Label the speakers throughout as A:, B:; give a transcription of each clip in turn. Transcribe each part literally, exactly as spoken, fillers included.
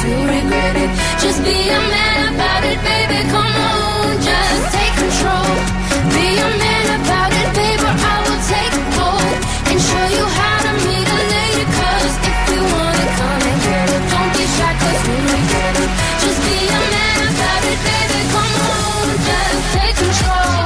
A: cause you regret it. Just be a man about it, baby, come on, just take control. Be a man about it, baby, I will take hold and show you how to meet a lady, cause if you wanna come and get it, don't be shy cause you regret it. Just be a man about it, baby, come on, just take control.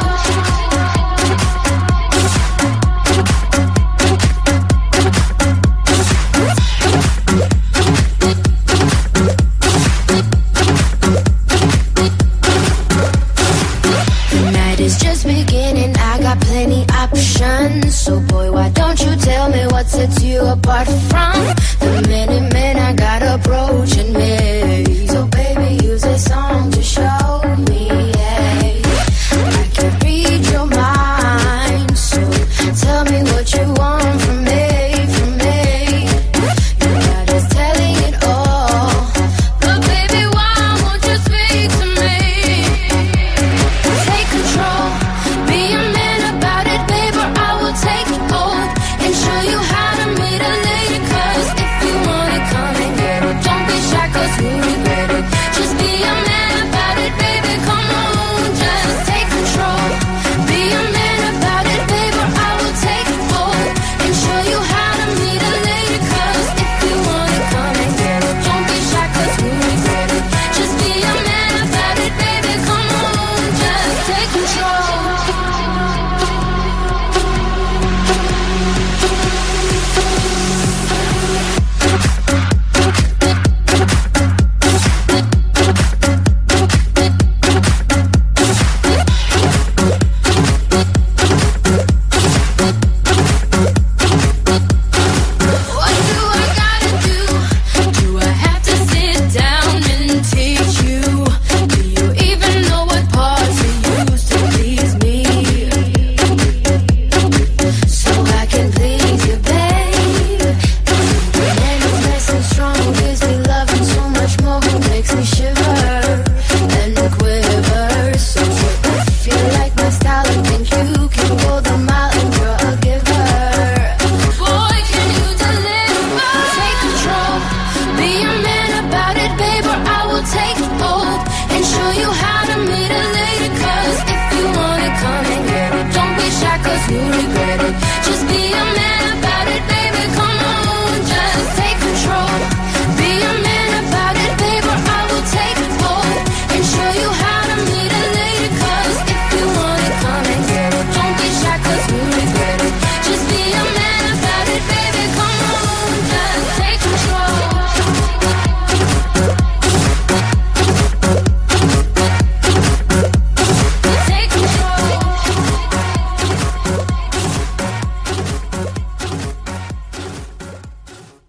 A: So boy, why don't you tell me what sets you apart from the many men I got approaching me? So baby, use a song to show me, yeah. I can read your mind, so tell me what you want from me, from me. You're not just telling it all, but baby, why won't you speak to me? Take control, be a man about it, baby, I will take hold and show you how to meet a lady, cause if you wanna come and get it, don't be shy cause you regret it. Just be a man about it, baby, come on, just take control. Be a man about it, baby, I will take hold and show you how to meet a lady, cause if you wanna come and get it, don't be shy cause you regret it. Just be a man about it, baby, come on, just take control. What do I gotta do? Do I have to sit down and teach you? Do you even know what parts you use to please me? So I can please you, babe. Man is nice and strong, gives me love and so much more, makes me shiver and quiver. So if you like my style, I think you can go the mile and you're a giver. Boy, can you deliver? Take control, be a man about it, baby, I will take hold and show you how to meet a lady, cause if you wanna come and get it, don't be shy cause you regret it. Just be a man about